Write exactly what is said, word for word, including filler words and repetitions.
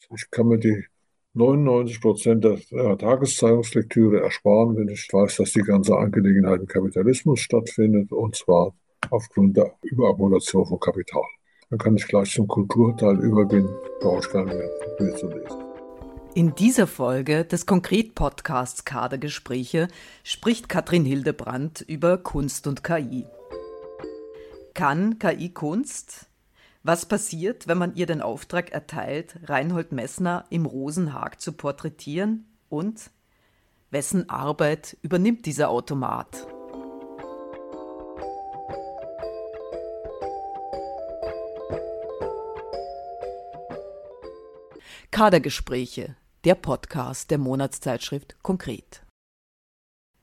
Ich kann mir die neunundneunzig Prozent der äh, Tageszeitungslektüre ersparen, wenn ich weiß, dass die ganze Angelegenheit im Kapitalismus stattfindet, und zwar aufgrund der Überakkumulation von Kapital. Dann kann ich gleich zum Kulturteil übergehen, brauche ich gar nicht mehr viel zu lesen. In dieser Folge des Konkret-Podcasts Kadergespräche spricht Katrin Hildebrandt über Kunst und K I. Kann K I Kunst? Was passiert, wenn man ihr den Auftrag erteilt, Reinhold Messner im Rosenhag zu porträtieren? Und wessen Arbeit übernimmt dieser Automat? Kadergespräche, der Podcast der Monatszeitschrift Konkret.